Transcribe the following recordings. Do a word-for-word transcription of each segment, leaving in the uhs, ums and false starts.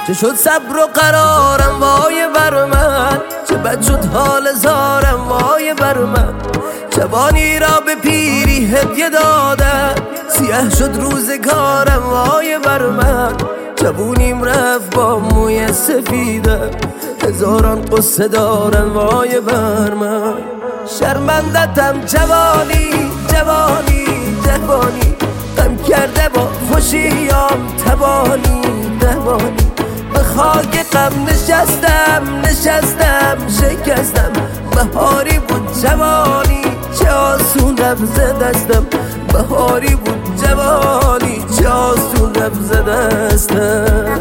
چه شد صبر و قرارم وای بر من، چه بد شد حال زارم وای بر من. جوانی را به پیری هدیه دادم، سیاه شد روزگارم وای بر من. جوونیم رفت با موی سفیدم، هزاران قصه دارن وای بر من. شرمندتم جوانی جوانی جوانی، غم کرده با خوشیام تبانی تبانی. به خاک غم نشستم نشستم شکستم، بهاری بود جوانی چه آسون رفت ز دستم. بهاری بود جوانی چه آسون رفت ز دستم.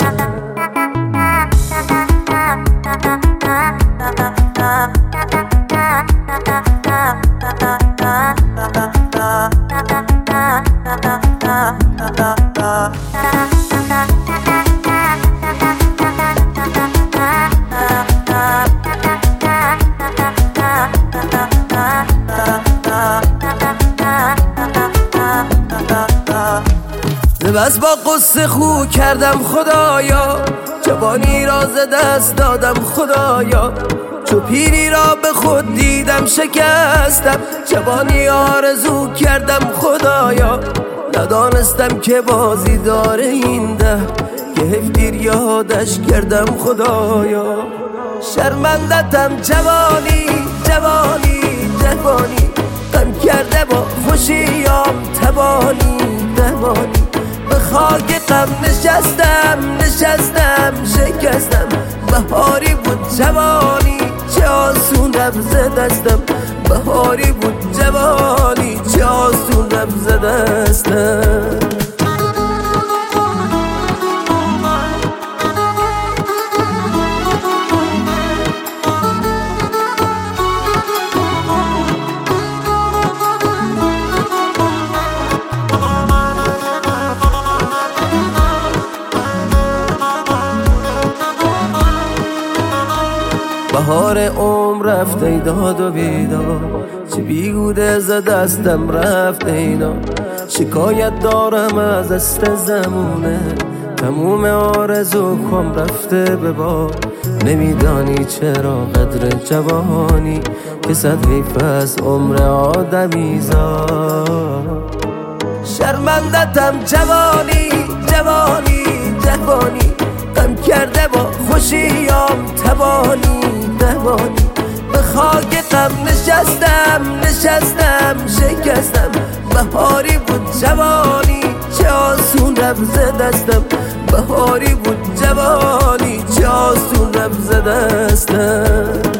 بس با قصه خو کردم خدایا، جوانی را ز دست دادم خدایا. چو پیری را به خود دیدم شکستم، جوانی آرزو کردم خدایا. ندانستم که بازی داره این ده، که حیف دیر یادش کردم خدایا. شرمندتم جوانی جوانی جوانی، غم کرده با خوشیام تبانی تبانی. به خاک غم نشستم نشستم شکستم، بهاری بود جوانی چه آسون رفت ز دستم. بهاری بود جوانی چه آسون رفت ز دستم. بهار عمر رفت ای داد و بیدار، چه بیهوده ز دستم رفت اینا. شکایت دارم از است زمونه، تموم آرزو کم رفته به باد. نمیدانی چرا قدر جوانی، که صد حیف از عمر آدمیزاد. شرمندتم جوانی جوانی جوانی، غم کرده با خوشیام تبانی تبانی. به خاک غم نشستم نشستم شکستم، بهاری بود جوانی چه آسون رفت ز دستم. بهاری بود جوانی چه آسون رفت ز دستم.